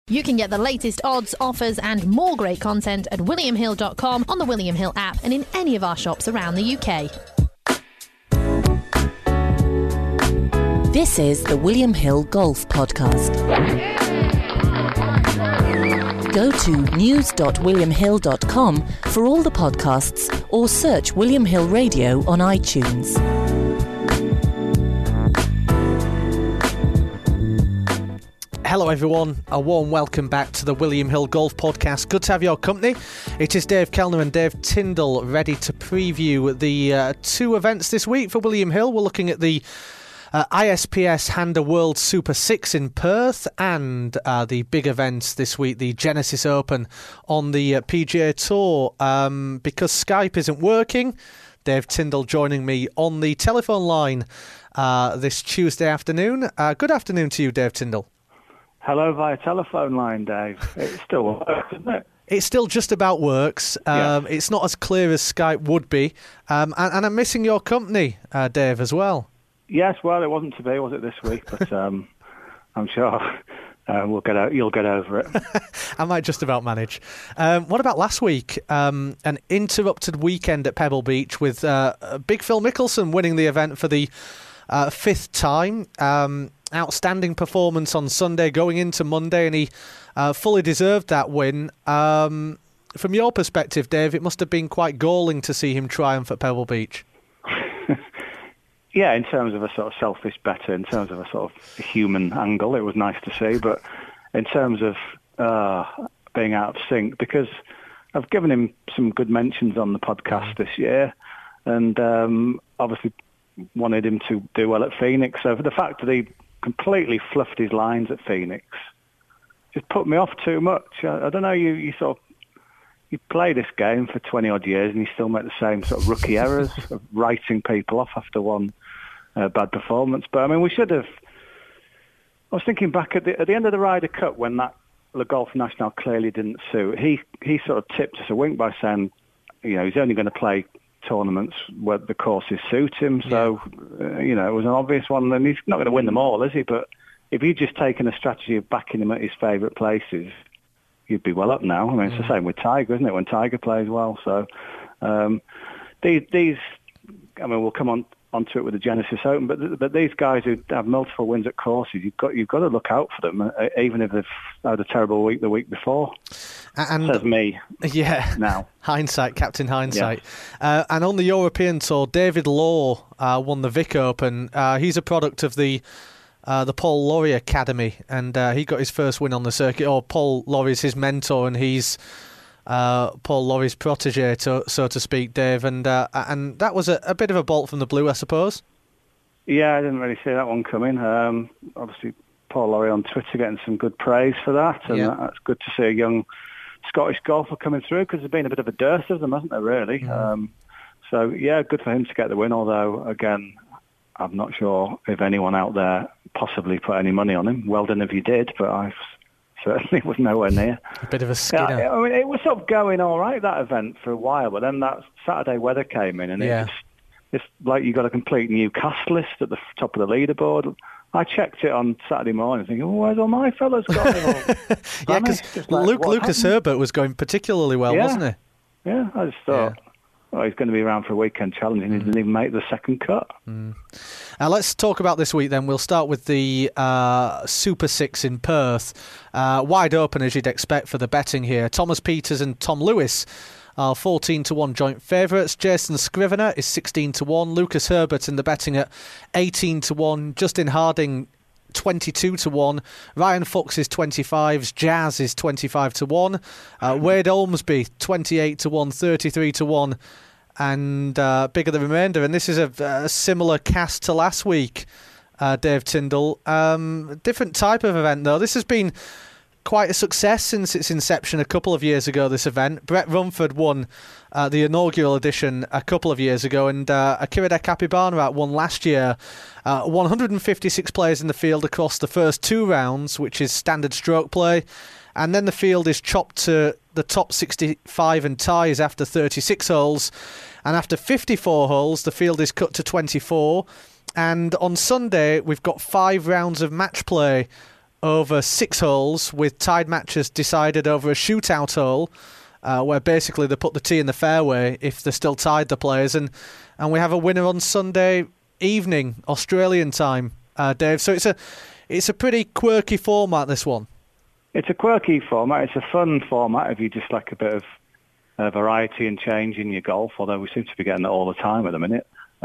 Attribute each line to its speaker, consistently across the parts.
Speaker 1: You can get the latest odds, offers and more great content at williamhill.com, on the William Hill app and in any of our shops around the UK.
Speaker 2: This is the William Hill Golf Podcast. Go to news.williamhill.com for all the podcasts or search William Hill Radio on iTunes.
Speaker 3: Hello everyone, a warm welcome back to the William Hill Golf Podcast. Good to have your company. It is Dave Kellner and Dave Tyndall ready to preview the two events this week for William Hill. We're looking at the ISPS Handa World Super 6 in Perth and the big events this week, the Genesis Open on the PGA Tour. Because Skype isn't working, Dave Tyndall joining me on the telephone line this Tuesday afternoon. Good afternoon to you, Dave Tyndall.
Speaker 4: Hello via telephone line, Dave. It still works, isn't it?
Speaker 3: It still just about works.
Speaker 4: Yes.
Speaker 3: It's not as clear as Skype would be. And I'm missing your company, Dave, as well.
Speaker 4: Yes, well, it wasn't to be, was it, this week? But I'm sure you'll get over it.
Speaker 3: I might just about manage. What about last week? An interrupted weekend at Pebble Beach with Big Phil Mickelson winning the event for the fifth time. Outstanding performance on Sunday going into Monday, and he fully deserved that win. From your perspective, Dave, it must have been quite galling to see him triumph at Pebble Beach.
Speaker 4: Yeah, in terms of a sort of selfish bettor, in terms of a sort of human angle, it was nice to see. But in terms of being out of sync, because I've given him some good mentions on the podcast this year, and obviously wanted him to do well at Phoenix. So for the fact that he completely fluffed his lines at Phoenix just put me off too much. I don't know, you play this game for 20 odd years and you still make the same sort of rookie errors of writing people off after one bad performance. But I mean, we should have. I was thinking back at the end of the Ryder Cup when that Le Golf National clearly didn't suit. He sort of tipped us a wink by saying, he's only going to play tournaments where the courses suit him. So, it was an obvious one. And he's not going to win them all, is he? But if you'd just taken a strategy of backing him at his favourite places, you'd be well up now. I mean, it's the same with Tiger, isn't it, when Tiger plays well? So these, I mean, we'll come onto it with the Genesis Open, but these guys who have multiple wins at courses, you've got to look out for them, even if they've had a terrible week the week before. And says me. Yeah. Now.
Speaker 3: Hindsight, Captain Hindsight. Yeah. And on the European Tour, David Law won the Vic Open. He's a product of the Paul Lawrie Academy, and he got his first win on the circuit. Paul Laurie's his mentor, and he's Paul Laurie's protege, so to speak, Dave. And that was a bit of a bolt from the blue, I suppose. Yeah,
Speaker 4: I didn't really see that one coming. Obviously, Paul Lawrie on Twitter getting some good praise for that, and that's good to see a young Scottish golfer coming through, because there's been a bit of a dearth of them, hasn't there, really? So, good for him to get the win, although, again, I'm not sure if anyone out there possibly put any money on him. Well done if you did, but I certainly was nowhere near.
Speaker 3: A bit of a skinner.
Speaker 4: Yeah, I mean, it was sort of going all right, that event, for a while, but then that Saturday weather came in, and it's like you got a complete new cast list at the top of the leaderboard. I checked it on Saturday morning thinking, where's all my fellas gone?
Speaker 3: Yeah, because Lucas Herbert was going particularly well, wasn't he?
Speaker 4: Yeah, I just thought, he's going to be around for a weekend challenge, and he didn't even make the second cut.
Speaker 3: Let's talk about this week then. We'll start with the Super 6 in Perth. Wide open, as you'd expect, for the betting here. Thomas Pieters and Tom Lewis are 14-1 joint favourites. Jason Scrivener is 16-1. Lucas Herbert in the betting at 18-1. Justin Harding 22-1. Ryan Fox is 25. Jazz is 25-1. Wade Olmsby 28-1, 33-1, and bigger the remainder. And this is a similar cast to last week, Dave Tyndall. Different type of event though. This has been quite a success since its inception a couple of years ago, this event. Brett Rumford won the inaugural edition a couple of years ago, and Akira Capybara won last year. 156 players in the field across the first two rounds, which is standard stroke play, and then the field is chopped to the top 65 and ties after 36 holes, and after 54 holes the field is cut to 24. And on Sunday we've got 5 rounds of match play over 6 holes, with tied matches decided over a shootout hole, where basically they put the tee in the fairway if they're still tied, the players, and we have a winner on Sunday evening, Australian time, Dave. So it's a pretty quirky format, this one.
Speaker 4: It's a quirky format. It's a fun format if you just like a bit of variety and change in your golf, although we seem to be getting it all the time at the minute.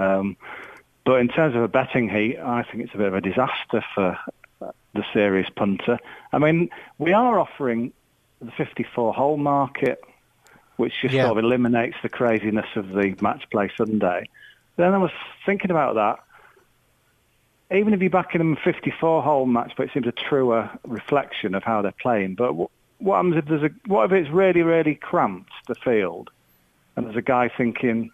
Speaker 4: But in terms of a betting heat, I think it's a bit of a disaster for the serious punter. I mean, we are offering the 54-hole market, which just sort of eliminates the craziness of the match play Sunday. Then I was thinking about that. Even if you're backing them a 54-hole match, but it seems a truer reflection of how they're playing. But what happens if what if it's really, really cramped, the field, and there's a guy thinking,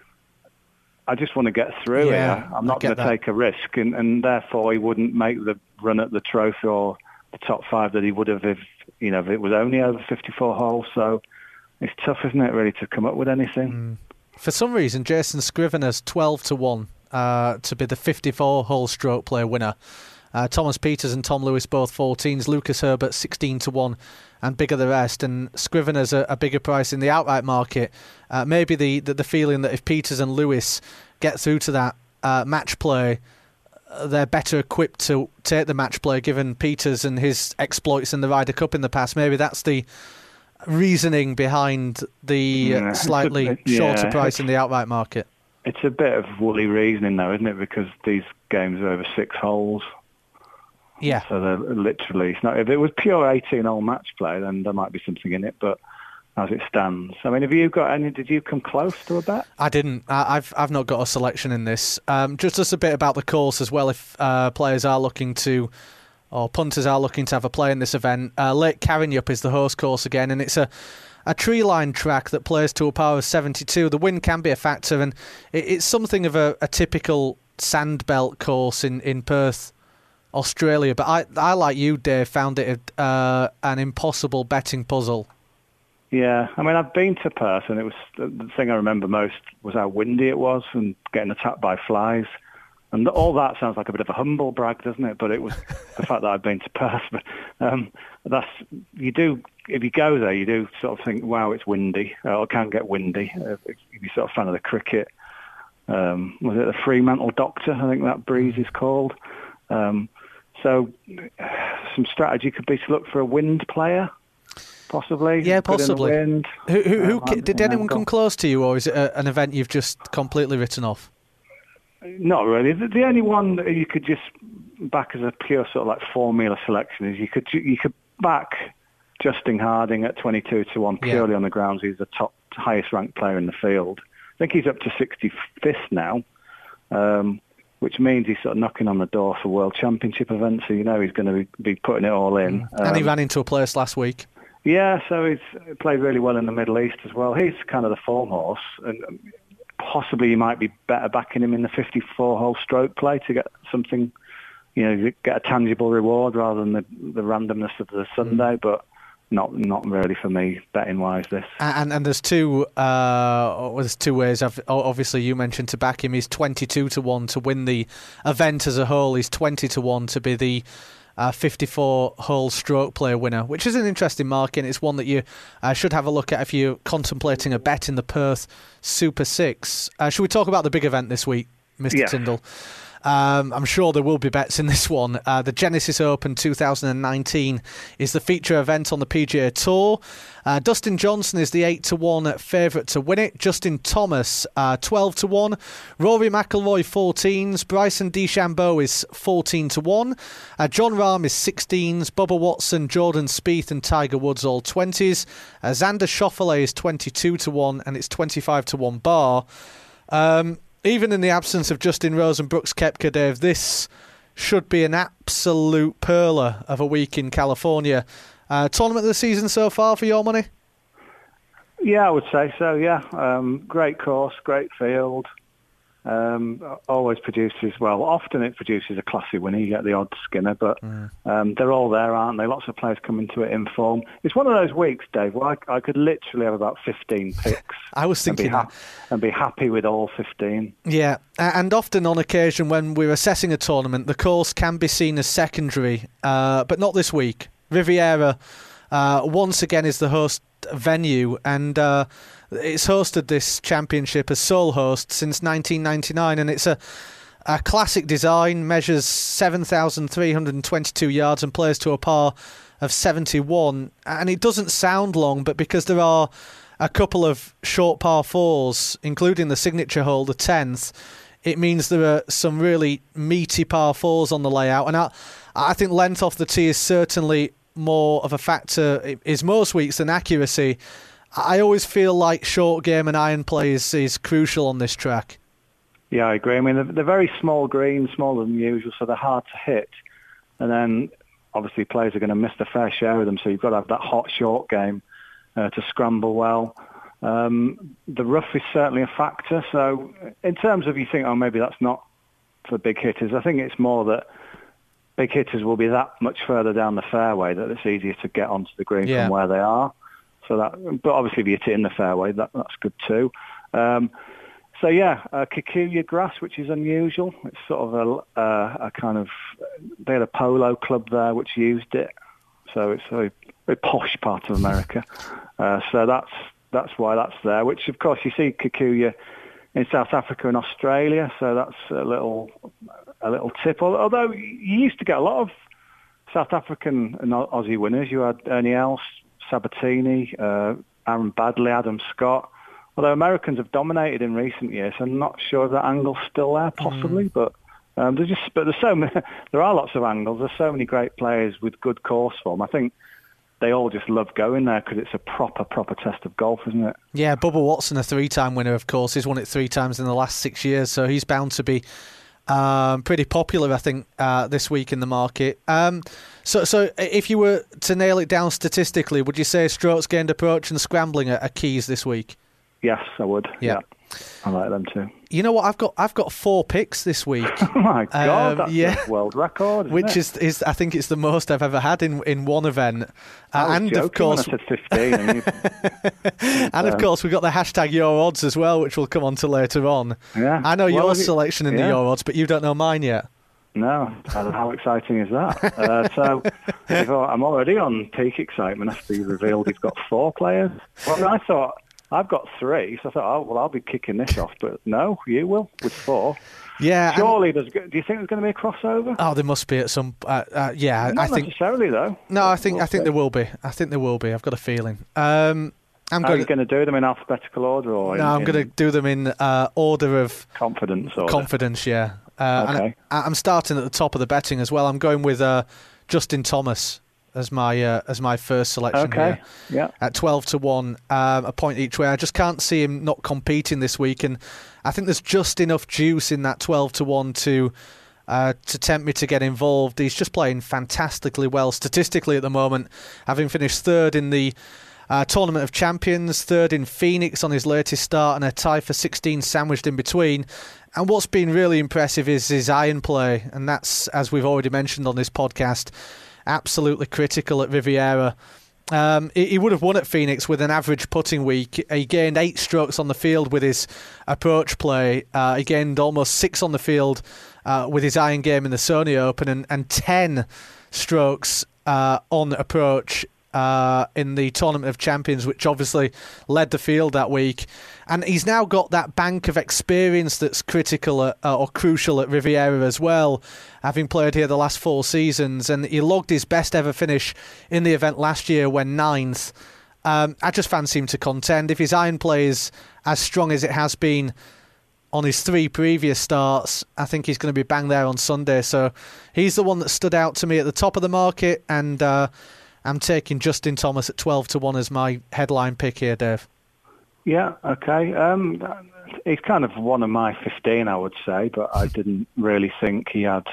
Speaker 4: I just want to get through here. I'm not going to take a risk, and therefore he wouldn't make the run at the trophy or the top 5 that he would have if it was only over 54 holes. So it's tough, isn't it, really, to come up with anything?
Speaker 3: For some reason, Jason Scrivener's 12-1 to be the 54-hole stroke play winner. Thomas Pieters and Tom Lewis both 14s. Lucas Herbert 16-1 and bigger the rest. And Scrivener's a bigger price in the outright market. Maybe the feeling that if Pieters and Lewis get through to that match play, they're better equipped to take the match play, given Pieters and his exploits in the Ryder Cup in the past. Maybe that's the reasoning behind the slightly shorter price in the outright market.
Speaker 4: It's a bit of woolly reasoning, though, isn't it? Because these games are over 6 holes.
Speaker 3: Yeah.
Speaker 4: So they're literally, it's not, if it was pure 18-hole match play, then there might be something in it. But as it stands, I mean, have you got any? Did you come close to a bet?
Speaker 3: I didn't. I've not got a selection in this. Just a bit about the course as well. If players are looking to, or punters are looking to have a play in this event, Lake Carrinyup is the host course again, and it's a tree-lined track that plays to a power of 72. The wind can be a factor, and it's something of a typical sandbelt course in Perth, Australia. But I like you, Dave, found it an impossible betting puzzle.
Speaker 4: Yeah, I mean, I've been to Perth, and it was the thing I remember most was how windy it was and getting attacked by flies. And all that sounds like a bit of a humble brag, doesn't it? But it was the fact that I've been to Perth. But you do, if you go there, you do sort of think, wow, it's windy. Or it can get windy. If you're sort of a fan of the cricket. Was it the Fremantle Doctor? I think that breeze is called. So some strategy could be to look for a wind player, possibly.
Speaker 3: Yeah, possibly.
Speaker 4: Wind.
Speaker 3: Who did anyone come close to you, or is it an event you've just completely written off?
Speaker 4: Not really. The only one that you could just back as a pure sort of like formula selection is you could back Justin Harding at 22-1 purely on the grounds he's the highest ranked player in the field. I think he's up to 65th now, which means he's sort of knocking on the door for World Championship events. So he's going to be putting it all in.
Speaker 3: And he ran into a place last week.
Speaker 4: Yeah, so he's played really well in the Middle East as well. He's kind of the form horse, and possibly you might be better backing him in the 54-hole stroke play to get something, get a tangible reward rather than the randomness of the Sunday. But not really for me betting wise. This
Speaker 3: and there's two ways. Obviously, you mentioned to back him. He's 22-1 to win the event as a whole. He's 20-1 to be the 54-hole stroke play winner, which is an interesting market. It's one that you should have a look at if you're contemplating a bet in the Perth Super 6. Should we talk about the big event this week, Mr. Tyndall? I'm sure there will be bets in this one. The Genesis Open 2019 is the feature event on the PGA Tour. Dustin Johnson is the 8-1 favourite to win it. Justin Thomas 12-1. Rory McIlroy 14s. Bryson DeChambeau is 14-1. John Rahm is 16s. Bubba Watson, Jordan Spieth and Tiger Woods all 20s. Xander Schauffele is 22-1 and it's 25-1 bar. Even in the absence of Justin Rose and Brooks Koepka, Dave, this should be an absolute perler of a week in California. Tournament of the season so far for your money?
Speaker 4: Yeah, I would say so, yeah. Great course, great field. Always produces, well, often it produces a classy winner. You get the odd Skinner, but they're all there, aren't they? Lots of players come into it in form. It's one of those weeks, Dave, where I could literally have about 15 picks.
Speaker 3: I was thinking
Speaker 4: and be happy with all 15.
Speaker 3: Yeah, and often on occasion when we're assessing a tournament, the course can be seen as secondary, but not this week. Riviera once again is the host venue, and it's hosted this championship as sole host since 1999, and it's a classic design, measures 7,322 yards and plays to a par of 71, and it doesn't sound long, but because there are a couple of short par fours, including the signature hole, the 10th, it means there are some really meaty par fours on the layout, and I think length off the tee is certainly more of a factor is most weeks than accuracy. I always feel like short game and iron play is crucial on this track.
Speaker 4: Yeah, I agree. I mean, they're very small greens, smaller than usual, so they're hard to hit. And then, obviously, players are going to miss their fair share of them, so you've got to have that hot short game to scramble well. The rough is certainly a factor. So in terms of you think, maybe that's not for big hitters, I think it's more that big hitters will be that much further down the fairway that it's easier to get onto the green from where they are. So but obviously if you hit it in the fairway, that's good too. Kikuyu grass, which is unusual. It's sort of a kind of, they had a polo club there which used it. So it's a very posh part of America. So that's why that's there, which of course you see Kikuyu in South Africa and Australia. So that's a little tip. Although you used to get a lot of South African and Aussie winners. You had Ernie Els, Sabatini, Aaron Badley, Adam Scott. Although Americans have dominated in recent years, I'm not sure if that angle's still there, possibly. But there's so many, there are lots of angles. There's so many great players with good course form. I think they all just love going there because it's a proper test of golf, isn't it? Yeah,
Speaker 3: Bubba Watson, a 3-time winner, of course. He's won it 3 times in the last 6 years, so he's bound to be pretty popular, I think, this week in the market. So if you were to nail it down statistically, would you say strokes gained approach and scrambling are keys this week?
Speaker 4: Yes, I would. Yeah. I like them too.
Speaker 3: You know what? I've got 4 picks this week.
Speaker 4: Oh my God, that's a world record,
Speaker 3: which is I think it's the most I've ever had in one event.
Speaker 4: And of course, when I said 15.
Speaker 3: And of course, we've got the hashtag Your Odds as well, which we'll come on to later on. Yeah. I know your selection in the Your Odds, but you don't know mine yet.
Speaker 4: No, how exciting is that? So I'm already on peak excitement after you revealed you've got 4 players. Well, I thought I've got 3, so I thought, I'll be kicking this off. But no, you will with 4.
Speaker 3: Yeah.
Speaker 4: Surely, do you think there's going to be a crossover?
Speaker 3: Oh, there must be at some.
Speaker 4: Not
Speaker 3: I think
Speaker 4: necessarily though.
Speaker 3: No, I think there will be. I think there will be. I've got a feeling.
Speaker 4: Are you going to do them in alphabetical order, or?
Speaker 3: No, I'm going to do them in order of
Speaker 4: confidence.
Speaker 3: Confidence, yeah.
Speaker 4: Okay.
Speaker 3: And I'm starting at the top of the betting as well. I'm going with Justin Thomas as my first selection here.
Speaker 4: Yeah.
Speaker 3: At 12-1, a point each way. I just can't see him not competing this week, and I think there's just enough juice in that 12-1 to tempt me to get involved. He's just playing fantastically well statistically at the moment, having finished 3rd in the Tournament of Champions, 3rd in Phoenix on his latest start, and a tie for 16 sandwiched in between. And what's been really impressive is his iron play, and that's, as we've already mentioned on this podcast, absolutely critical at Riviera. He would have won at Phoenix with an average putting week. He gained 8 strokes on the field with his approach play. He gained almost 6 on the field with his iron game in the Sony Open, and 10 strokes on approach in the Tournament of Champions, which obviously led the field that week. And he's now got that bank of experience that's critical or crucial at Riviera as well, having played here the last 4 seasons. And he logged his best ever finish in the event last year when 9th. I just fancy him to contend. If his iron play is as strong as it has been on his 3 previous starts, I think he's going to be bang there on Sunday. So he's the one that stood out to me at the top of the market, and I'm taking Justin Thomas at 12-1 as my headline pick here, Dave.
Speaker 4: Yeah, okay. He's kind of one of my 15, I would say, but I didn't really think he had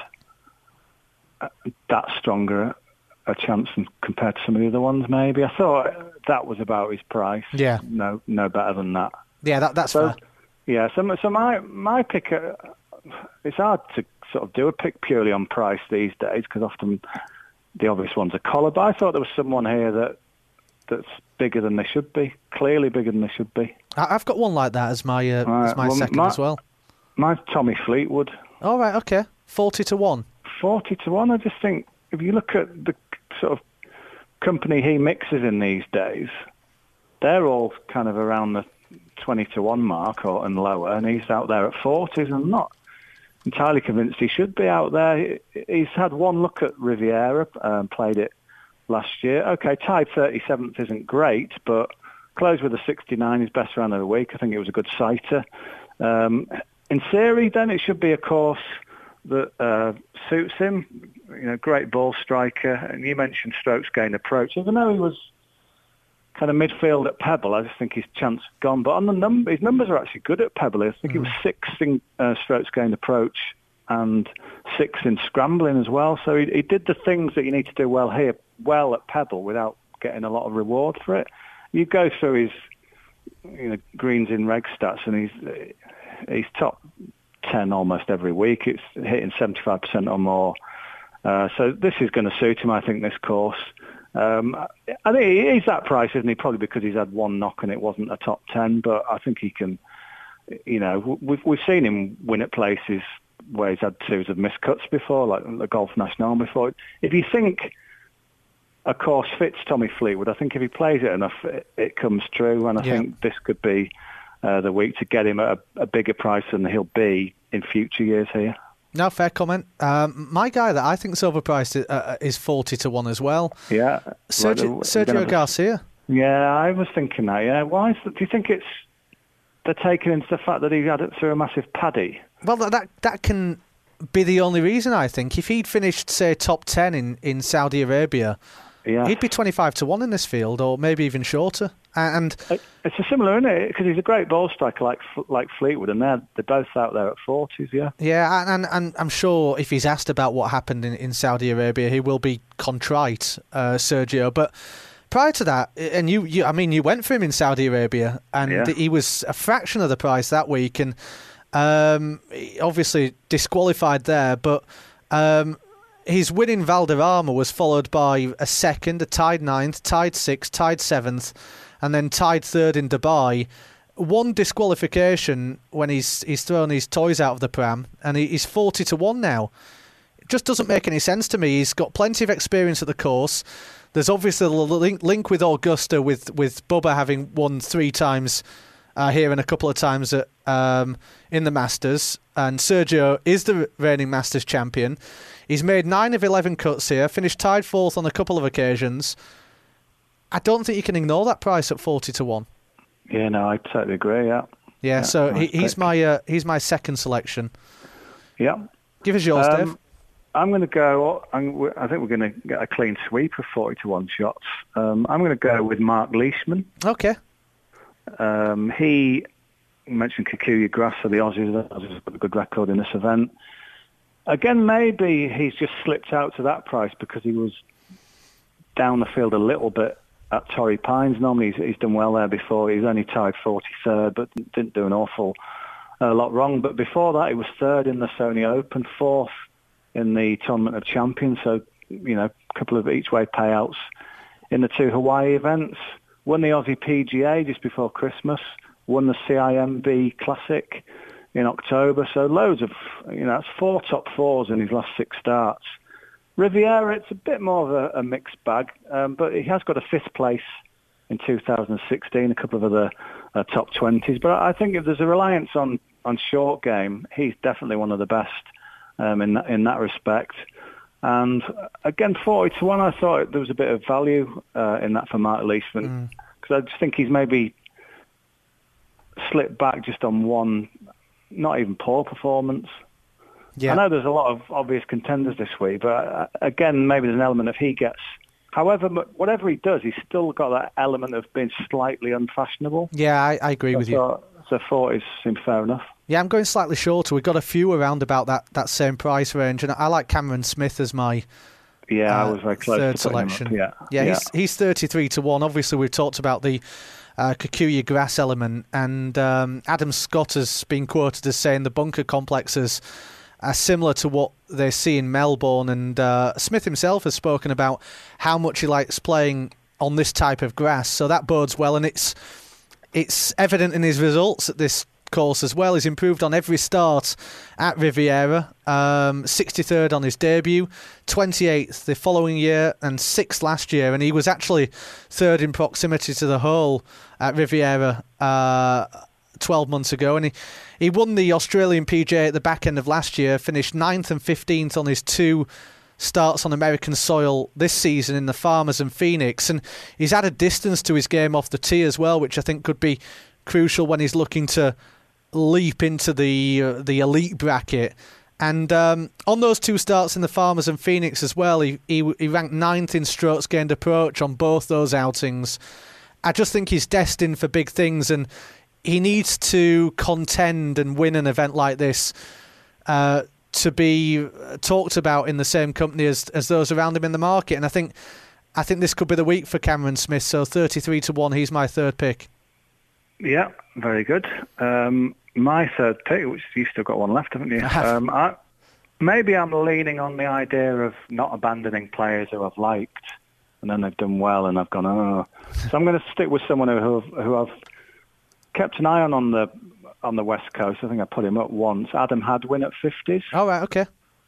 Speaker 4: that stronger a chance compared to some of the other ones, maybe. I thought that was about his price.
Speaker 3: Yeah.
Speaker 4: No better than that.
Speaker 3: Yeah, that's fair.
Speaker 4: Yeah, so my pick, it's hard to sort of do a pick purely on price these days because often the obvious ones are Collar. But I thought there was someone here that's bigger than they should be, clearly bigger than they should be.
Speaker 3: I've got one like that as my second as well.
Speaker 4: Mine's Tommy Fleetwood.
Speaker 3: All right, okay, 40-1.
Speaker 4: 40-1. I just think if you look at the sort of company he mixes in these days, they're all kind of around the 20-1 mark and lower, and he's out there at 40s. I'm not entirely convinced he should be out there. He's had one look at Riviera, played it last year. Okay, tied 37th isn't great, but closed with a 69, his best round of the week. I think it was a good sighter. In theory, then, it should be a course that suits him. Great ball striker. And you mentioned strokes gained approach. Even though he was kind of midfield at Pebble, I just think his chance gone. But on the his numbers are actually good at Pebble. I think he was 6th in strokes gained approach and 6th in scrambling as well. So he did the things that you need to do well at Pebble without getting a lot of reward for it. You go through his greens in reg stats, and he's top 10 almost every week. It's hitting 75% or more. So this is going to suit him, I think, this course. I think he's that price, isn't he? Probably because he's had one knock and it wasn't a top 10, but I think he can, we've seen him win at places where he's had series of missed cuts before, like the Golf National before. If you think a course fits Tommy Fleetwood, I think if he plays it enough, it comes true, and I think this could be the week to get him at a bigger price than he'll be in future years here.
Speaker 3: No, fair comment. My guy that I think is overpriced is 40-1 as well.
Speaker 4: Yeah.
Speaker 3: Sergio Garcia.
Speaker 4: Yeah, I was thinking that, yeah. Why do you think they're taking into the fact that he had it through a massive paddy?
Speaker 3: Well, that can be the only reason, I think. If he'd finished, say, top 10 in Saudi Arabia, he'd be 25-1 in this field, or maybe even shorter. And
Speaker 4: it's a similar, isn't it? Because he's a great ball striker like Fleetwood, and they're both out there at 40s, yeah. Yeah,
Speaker 3: and I'm sure if he's asked about what happened in Saudi Arabia, he will be contrite, Sergio. But prior to that, and you went for him in Saudi Arabia, and he was a fraction of the price that week, and obviously disqualified there, but his win in Valderrama was followed by a second, a tied 9th, tied 6th, tied 7th, and then tied 3rd in Dubai. One disqualification when he's thrown his toys out of the pram, and he's 40-1 now. It just doesn't make any sense to me. He's got plenty of experience at the course. There's obviously the link with Augusta, with Bubba having won 3 times here and a couple of times at in the Masters, and Sergio is the reigning Masters champion. He's made 9 of 11 cuts here, finished tied 4th on a couple of occasions. I don't think you can ignore that price at 40-1.
Speaker 4: Yeah, no, I totally agree. Yeah.
Speaker 3: So he's my second selection.
Speaker 4: Yeah.
Speaker 3: Give us yours, Dave.
Speaker 4: I'm going to go. I think we're going to get a clean sweep of 40-1 shots. I'm going to go with Mark Leishman.
Speaker 3: Okay.
Speaker 4: He mentioned Kikuyu Grass for the Aussies. The Aussies have got a good record in this event. Again, maybe he's just slipped out to that price because he was down the field a little bit at Torrey Pines. Normally he's done well there before. He's only tied 43rd, but didn't do an awful lot wrong. But before that, he was 3rd in the Sony Open, 4th in the Tournament of Champions. So, a couple of each-way payouts in the 2 Hawaii events. Won the Aussie PGA just before Christmas. Won the CIMB Classic in October. So loads of, that's 4 top 4s in his last 6 starts. Riviera, it's a bit more of a mixed bag, but he has got a 5th place in 2016, a couple of other top 20s. But I think if there's a reliance on short game, he's definitely one of the best in that respect. And again, 40-1, I thought there was a bit of value in that for Mark Leishman, because I just think he's maybe slipped back just on one, not even poor performance. Yeah. I know there's a lot of obvious contenders this week, but again, maybe there's an element of he gets. However, whatever he does, he's still got that element of being slightly unfashionable.
Speaker 3: Yeah, I agree with you.
Speaker 4: So 40s seem fair enough.
Speaker 3: Yeah, I'm going slightly shorter. We've got a few around about that same price range, and I like Cameron Smith as my
Speaker 4: I was very close
Speaker 3: third
Speaker 4: to putting him
Speaker 3: selection.
Speaker 4: up. Yeah.
Speaker 3: He's 33-1. Obviously, we've talked about the Kikuyu grass element. And Adam Scott has been quoted as saying the bunker complexes are similar to what they see in Melbourne. And Smith himself has spoken about how much he likes playing on this type of grass. So that bodes well, and it's evident in his results at this course as well. He's improved on every start at Riviera. 63rd on his debut, 28th the following year, and 6th last year. And he was actually third in proximity to the hole at Riviera 12 months ago. And he won the Australian PGA at the back end of last year, finished 9th and 15th on his 2 starts on American soil this season in the Farmers and Phoenix. And he's added distance to his game off the tee as well, which I think could be crucial when he's looking to leap into the elite bracket. And on those 2 starts in the Farmers and Phoenix as well, he ranked 9th in strokes gained approach on both those outings. I just think he's destined for big things, and he needs to contend and win an event like this to be talked about in the same company as those around him in the market. And I think this could be the week for Cameron Smith. So 33-1, he's my third pick. Yeah,
Speaker 4: very good. My third pick, which you've still got one left, haven't you? Maybe I'm leaning on the idea of not abandoning players who I've liked, and then they've done well, and I've gone, oh. So I'm going to stick with someone who I've kept an eye on the West Coast. I think I put him up once. Adam Hadwin at 50s.
Speaker 3: Oh, right, okay.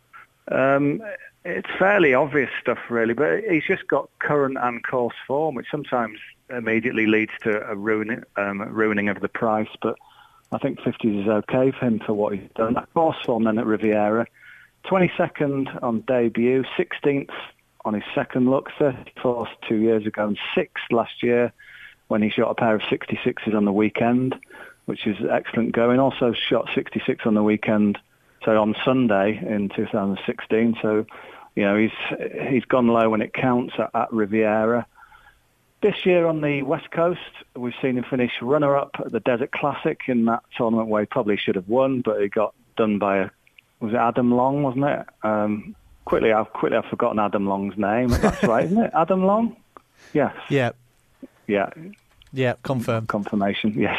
Speaker 4: It's fairly obvious stuff, really, but he's just got current and course form, which sometimes immediately leads to a ruining of the price. But I think 50s is okay for him for what he's done. That course form then at Riviera, 22nd on debut, 16th on his second look, 34th 2 years ago, and 6th last year when he shot a pair of 66s on the weekend, which is excellent going. Also shot 66 on the weekend, so on Sunday in 2016. So, he's gone low when it counts at Riviera. This year on the West Coast, we've seen him finish runner-up at the Desert Classic in that tournament where he probably should have won, but he got done by was it Adam Long, wasn't it? I've forgotten Adam Long's name. That's right, isn't it? Adam Long? Yes.
Speaker 3: Yeah.
Speaker 4: Yeah.
Speaker 3: Yeah, confirmed.
Speaker 4: Confirmation, yes.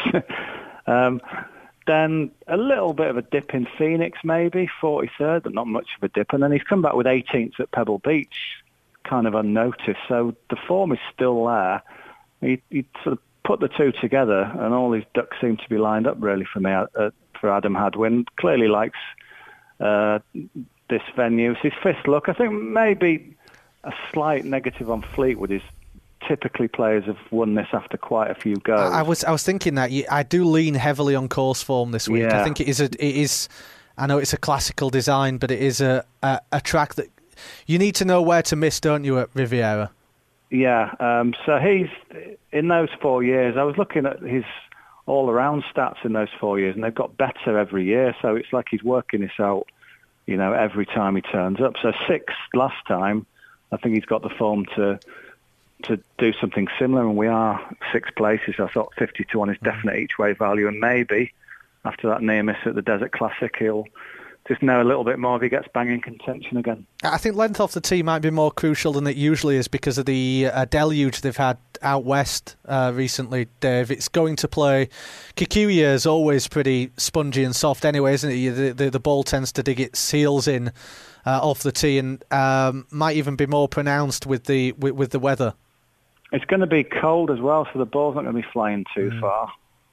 Speaker 4: Then a little bit of a dip in Phoenix, maybe, 43rd, but not much of a dip. And then he's come back with 18th at Pebble Beach, kind of unnoticed. So the form is still there. He sort of put the two together, and all his ducks seem to be lined up, really, for me, for Adam Hadwin. Clearly likes this venue. It's his 5th look. I think maybe a slight negative on Fleetwood is typically players have won this after quite a few goes.
Speaker 3: I was thinking that I do lean heavily on course form this week. Yeah. I think it is. I know it's a classical design, but it is a track that you need to know where to miss, don't you, at Riviera?
Speaker 4: Yeah. So he's in those 4 years. I was looking at his all-around stats in those 4 years, and they've got better every year. So it's like he's working this out, every time he turns up. So 6th last time. I think he's got the form to do something similar, and we are 6th places. I thought 50-1 is definite each-way value, and maybe after that near miss at the Desert Classic, he'll just know a little bit more if he gets banging contention again. I
Speaker 3: think length off the tee might be more crucial than it usually is because of the deluge they've had out west recently, Dave. It's going to play. Kikuyu is always pretty spongy and soft anyway, isn't it? The ball tends to dig its heels in off the tee, and might even be more pronounced with the weather.
Speaker 4: It's going to be cold as well, so the ball's not going to be flying too far.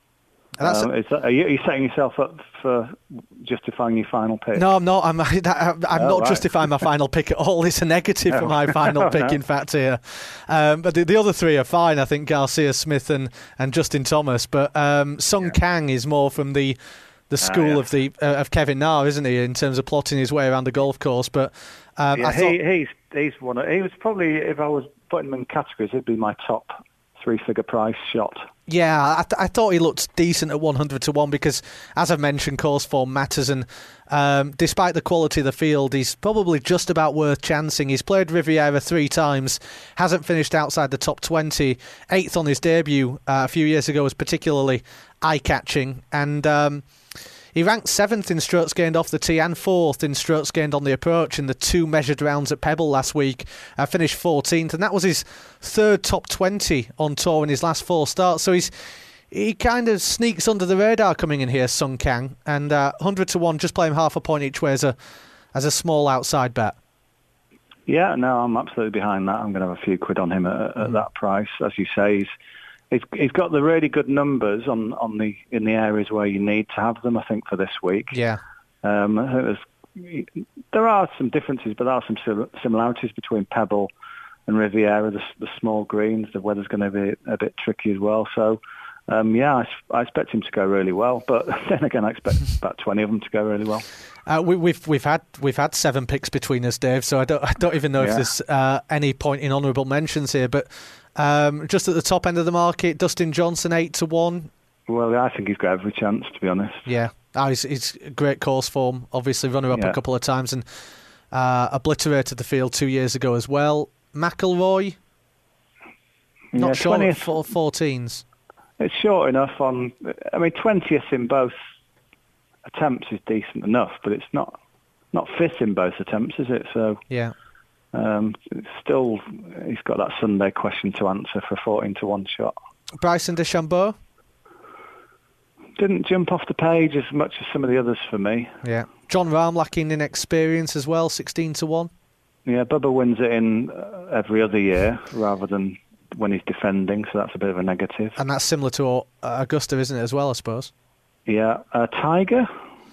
Speaker 4: Are you setting yourself up for justifying your final pick?
Speaker 3: No, I'm not. I'm not justifying my final pick at all. It's a negative for my final pick, in fact, here. But the other three are fine. I think Garcia, Smith and Justin Thomas. But Sung Kang is more from the school of Kevin Na, isn't he, in terms of plotting his way around the golf course? But
Speaker 4: he's one. He was probably, if I was putting him in categories, he'd be my top 3-figure price shot.
Speaker 3: Yeah, I thought he looked decent at 100-1 because, as I've mentioned, course form matters, and despite the quality of the field, he's probably just about worth chancing. He's played Riviera 3 times, hasn't finished outside the top 20. 8th on his debut a few years ago was particularly eye-catching, and He ranked 7th in strokes gained off the tee and 4th in strokes gained on the approach in the 2 measured rounds at Pebble last week. Finished 14th, and that was his 3rd top 20 on tour in his last 4 starts. So he kind of sneaks under the radar coming in here, Sung Kang, and 100 to 1, just play him half a point each way as a small outside bet.
Speaker 4: Yeah, no, I'm absolutely behind that. I'm going to have a few quid on him at that price. As you say, he's got the really good numbers in the areas where you need to have them, I think, for this week.
Speaker 3: Yeah.
Speaker 4: I think there are some differences, but there are some similarities between Pebble and Riviera, the small greens. The weather's going to be a bit tricky as well. So, I expect him to go really well. But then again, I expect about 20 of them to go really well.
Speaker 3: We've had 7 picks between us, Dave. So I don't even know if there's any point in honourable mentions here. But just at the top end of the market, Dustin Johnson 8 to 1. Well,
Speaker 4: I think he's got every chance, to be honest.
Speaker 3: Yeah, he's great course form. Obviously, runner up a couple of times and obliterated the field 2 years ago as well. McIlroy, not short of 14s.
Speaker 4: It's short enough 20th in both attempts is decent enough, but it's not 5th in both attempts, is it? So
Speaker 3: yeah,
Speaker 4: still he's got that Sunday question to answer for 14 to 1 shot.
Speaker 3: Bryson DeChambeau
Speaker 4: didn't jump off the page as much as some of the others for me.
Speaker 3: Yeah, John Rahm lacking in experience as well, 16 to 1.
Speaker 4: Yeah, Bubba wins it in every other year rather than when he's defending, so that's a bit of a negative.
Speaker 3: And that's similar to Augusta, isn't it, as well, I suppose?
Speaker 4: Yeah. Tiger?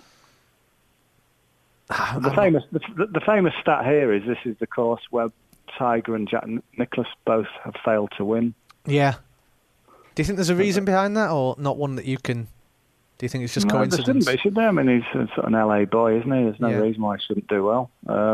Speaker 4: The famous stat here is this is the course where Tiger and Jack Nicklaus both have failed to win.
Speaker 3: Yeah. Do you think there's a reason behind that, or not one that you can... Do you think it's just coincidence?
Speaker 4: There shouldn't be, should there? I mean, he's sort of an LA boy, isn't he? There's no reason why he shouldn't do well.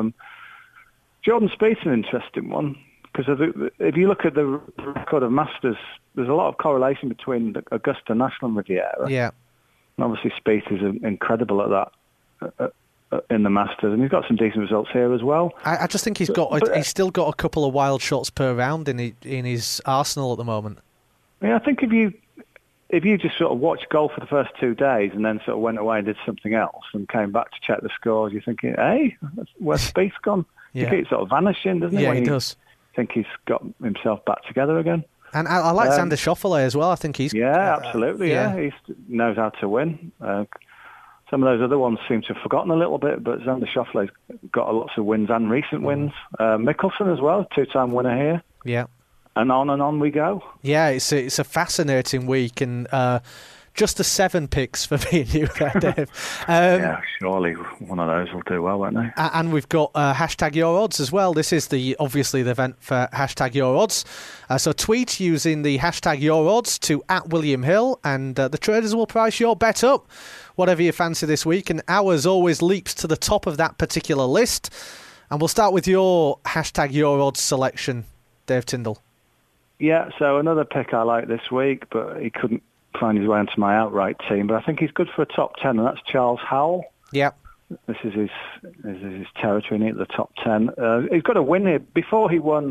Speaker 4: Jordan Spieth's an interesting one. Because if you look at the record of Masters, there's a lot of correlation between the Augusta National and Riviera.
Speaker 3: Yeah.
Speaker 4: And obviously Spieth is incredible at that in the Masters, and he's got some decent results here as well.
Speaker 3: I just think he's still got a couple of wild shots per round in his arsenal at the moment. Yeah,
Speaker 4: I think if you just sort of watched golf for the first 2 days and then sort of went away and did something else and came back to check the scores, you're thinking, hey, where's Spieth gone?
Speaker 3: Yeah.
Speaker 4: He keeps sort of vanishing, doesn't he?
Speaker 3: Yeah, he does.
Speaker 4: I think he's got himself back together again.
Speaker 3: And I like Xander Schauffele as well. I think he's...
Speaker 4: Yeah, absolutely, He knows how to win. Some of those other ones seem to have forgotten a little bit, but Xander Schauffele's got lots of wins and recent wins. Mickelson as well, 2-time winner here.
Speaker 3: Yeah.
Speaker 4: And on we go.
Speaker 3: Yeah, it's a fascinating week, and just the 7 picks for me and you there, Dave.
Speaker 4: Yeah, surely one of those will do well, won't they?
Speaker 3: And we've got hashtag Your Odds as well. This is obviously the event for hashtag Your Odds. So tweet using the hashtag Your Odds to @WilliamHill, and the traders will price your bet up, whatever you fancy this week. And ours always leaps to the top of that particular list. And we'll start with your hashtag Your Odds selection, Dave Tyndall.
Speaker 4: Yeah, so another pick I like this week, but he couldn't find his way into my outright team. But I think he's good for a top 10, and that's Charles Howell.
Speaker 3: Yeah.
Speaker 4: This is his territory, at the top 10. He's got a win here. Before he won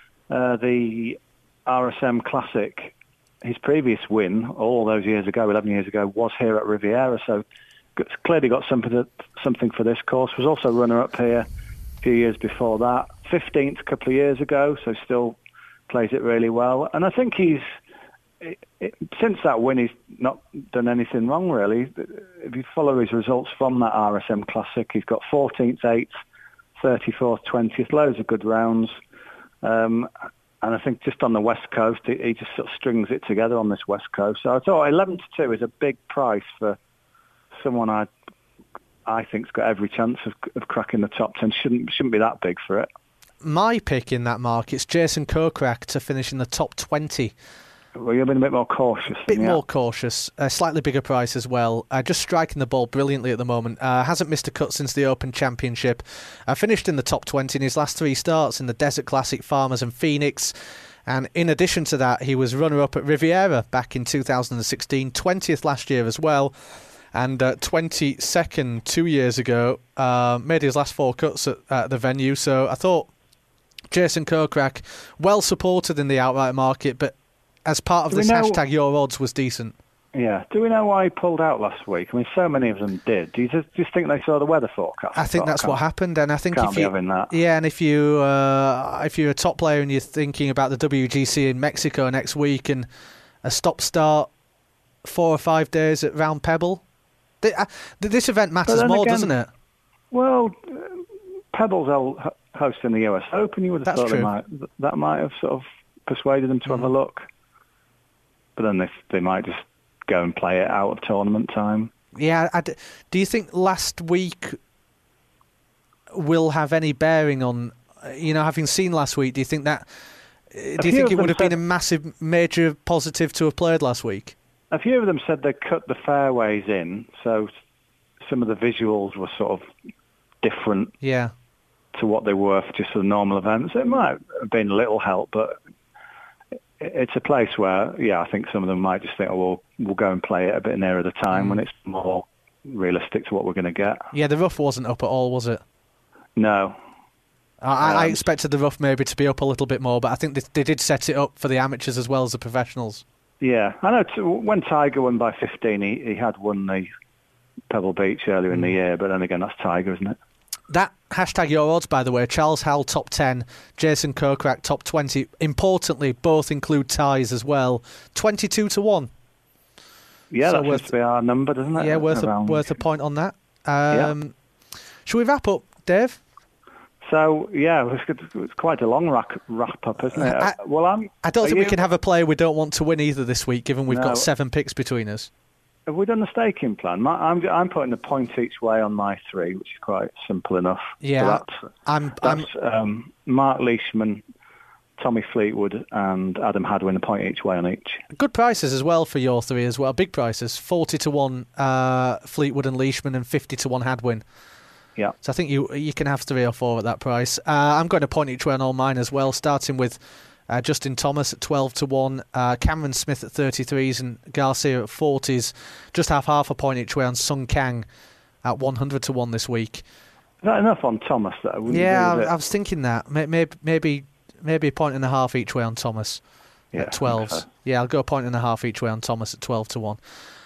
Speaker 4: the RSM Classic, his previous win, all those years ago, 11 years ago, was here at Riviera. So clearly got something for this course. Was also runner-up here a few years before that. 15th a couple of years ago, so still plays it really well. And I think since that win, he's not done anything wrong, really. If you follow his results from that RSM Classic, he's got 14th, 8th, 34th, 20th, loads of good rounds. And I think just on the West Coast, he just sort of strings it together on this West Coast. So I thought 11 to 2 is a big price for someone I think's got every chance of cracking the top 10. Shouldn't be that big for it.
Speaker 3: My pick in that market's Jason Kokrak to finish in the top 20.
Speaker 4: Well, you've been a bit more cautious.
Speaker 3: More cautious. A slightly bigger price as well. Just striking the ball brilliantly at the moment. Hasn't missed a cut since the Open Championship. Finished in the top 20 in his last 3 starts in the Desert Classic, Farmers and Phoenix. And in addition to that, he was runner-up at Riviera back in 2016, 20th last year as well. And 22nd 2 years ago. Made his last 4 cuts at the venue. So I thought Jason Kokrak, well supported in the outright market, but as part of this hashtag Your Odds, was decent.
Speaker 4: Yeah. Do we know why he pulled out last week? I mean, so many of them did. Do you just think they saw the weather forecast?
Speaker 3: I think that's what happened, and I think
Speaker 4: can't
Speaker 3: if
Speaker 4: be
Speaker 3: you
Speaker 4: having that.
Speaker 3: Yeah, and if you're a top player and you're thinking about the WGC in Mexico next week and a stop-start 4 or 5 days at Round Pebble, this event matters more, doesn't it?
Speaker 4: Well, Pebble's hosting the US Open. You would have thought that might have sort of persuaded them to have a look, but then they might just go and play it out of tournament time. Yeah,
Speaker 3: do you think last week will have any bearing on, having seen last week, do you think it would have been a massive, major positive to have played last week?
Speaker 4: A few of them said they cut the fairways in, so some of the visuals were sort of different to what they were for just the normal events. It might have been a little help, but it's a place where, I think some of them might just think, we'll go and play it a bit nearer the time when it's more realistic to what we're going to get.
Speaker 3: Yeah, the rough wasn't up at all, was it?
Speaker 4: No.
Speaker 3: I expected the rough maybe to be up a little bit more, but I think they did set it up for the amateurs as well as the professionals. Yeah,
Speaker 4: I know when Tiger won by 15, he had won the Pebble Beach earlier in the year, but then again, that's Tiger, isn't it?
Speaker 3: That hashtag your odds, by the way, Charles Howell top 10, Jason Kokrak top 20. Importantly, both include ties as well. 22-1.
Speaker 4: Yeah, so that seems to be our number, doesn't it?
Speaker 3: Yeah, worth a point on that. Should we wrap up, Dave?
Speaker 4: So, it's quite a long wrap up, isn't it?
Speaker 3: I don't think we can have a player we don't want to win either this week, given we've got 7 picks between us.
Speaker 4: Have we done the staking plan? I'm putting a point each way on my 3, which is quite simple enough.
Speaker 3: Yeah,
Speaker 4: so that's Mark Leishman, Tommy Fleetwood, and Adam Hadwin, a point each way on each.
Speaker 3: Good prices as well for your 3 as well. Big prices: 40-1 Fleetwood and Leishman, and 50-1 Hadwin.
Speaker 4: Yeah.
Speaker 3: So I think you can have 3 or 4 at that price. I'm going to point each way on all mine as well, starting with Justin Thomas at 12-1, Cameron Smith at 33s, and Garcia at 40s. Just have half a point each way on Sung Kang at 100-1 this week.
Speaker 4: Is that enough on Thomas, though?
Speaker 3: I was thinking that. Maybe a point and a half each way on Thomas at 12s. So. Yeah, I'll go a point and a half each way on Thomas at 12-1.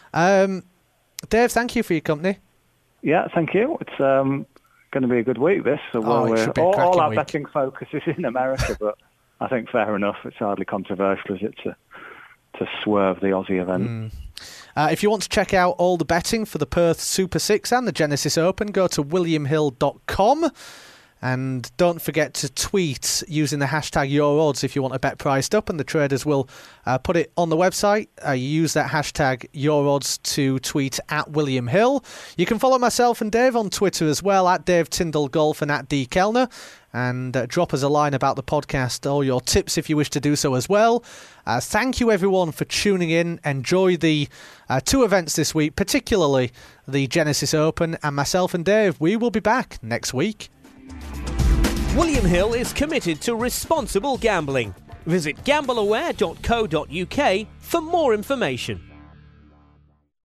Speaker 3: Dave, thank you for your company.
Speaker 4: Yeah, thank you. It's going to be a good week, this. So all our betting focus is in America, but I think fair enough. It's hardly controversial, is it, to swerve the Aussie event.
Speaker 3: If you want to check out all the betting for the Perth Super 6 and the Genesis Open, go to williamhill.com. And don't forget to tweet using the hashtag YourOdds if you want a bet priced up, and the traders will put it on the website. You use that hashtag YourOdds to tweet at William Hill. You can follow myself and Dave on Twitter as well, at Dave Tyndall Golf and at D Kellner. And drop us a line about the podcast or your tips if you wish to do so as well. Thank you everyone for tuning in. Enjoy the 2 events this week, particularly the Genesis Open. And myself and Dave, we will be back next week.
Speaker 5: William Hill is committed to responsible gambling. Visit gambleaware.co.uk for more information.